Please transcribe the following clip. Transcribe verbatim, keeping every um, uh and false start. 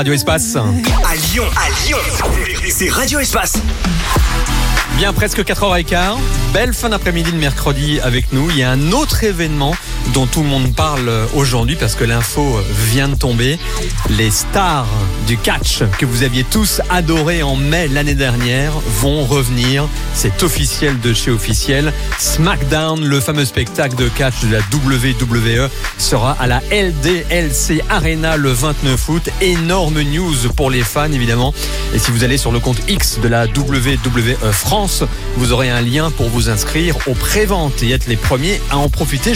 Radio Espace. À Lyon, à Lyon, c'est Radio Espace. Bien presque quatre heures quinze, belle fin d'après-midi le mercredi avec nous. Il y a un autre événement dont tout le monde parle aujourd'hui parce que l'info vient de tomber. Les stars du catch que vous aviez tous adoré en mai l'année dernière vont revenir. C'est officiel de chez officiel. SmackDown, le fameux spectacle de catch de la W W E, sera à la L D L C Arena le vingt-neuf août. Énorme news pour les fans évidemment. Et si vous allez sur le compte X de la W W E France, vous aurez un lien pour vous inscrire aux préventes et être les premiers à en profiter.